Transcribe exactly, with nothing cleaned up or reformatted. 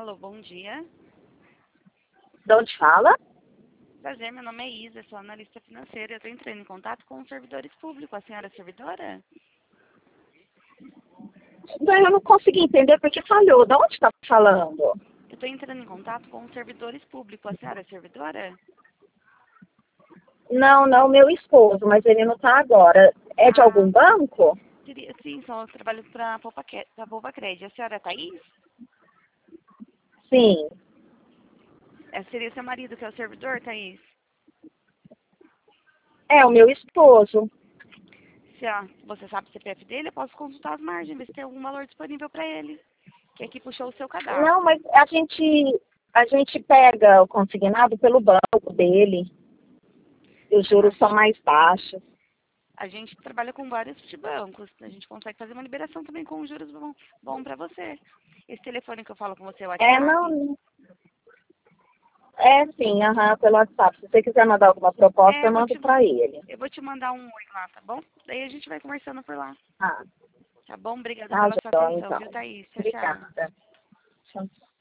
Alô, bom dia. De onde fala? Prazer, meu nome é Isa, sou analista financeira. Eu estou entrando em contato com os servidores públicos. A senhora é servidora? Não, eu não consegui entender porque falhou. De onde está falando? Eu estou entrando em contato com os servidores públicos. A senhora é servidora? Não, não, meu esposo, mas ele não está agora. É de Ah, algum banco? seria, sim, só eu trabalho para a Poupa Cred. A senhora é Thaís? Sim. É, seria seu marido que é o servidor, Thaís? É o meu esposo. Se a, você sabe o C P F dele, eu posso consultar as margens, ver se tem algum valor disponível para ele. Que aqui puxou o seu cadastro. Não, mas a gente, a gente pega o consignado pelo banco dele. E os A juros são gente, mais baixos. a gente trabalha com vários de bancos. A gente consegue fazer uma liberação também com juros bom, bom para você. Esse telefone que eu falo com você é o É, WhatsApp? não. É sim, aham, pelo WhatsApp. Se você quiser mandar alguma proposta, É, eu eu vou mando te, para ele. eu vou te mandar um oi lá, tá bom? Daí a gente vai conversando por lá. Ah, Tá bom? Obrigada tá, pela sua João, atenção, então. viu, Thaís? Tchau, tchau. Obrigada. Tchau.